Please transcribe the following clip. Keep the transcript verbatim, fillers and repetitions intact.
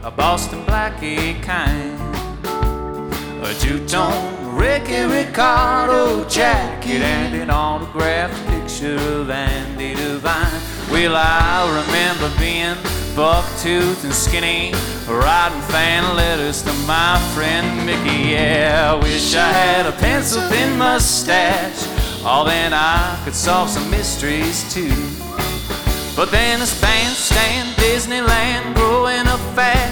a Boston Blackie kind, a two-tone Ricky Ricardo jacket, and an autographed picture of Andy Devine. Well, I remember being buck-toothed and skinny, writing fan letters to my friend Mickey. Yeah, I wish I had a pencil-thin mustache, oh, then I could solve some mysteries too. But then this bandstand, Disneyland, growing up fast,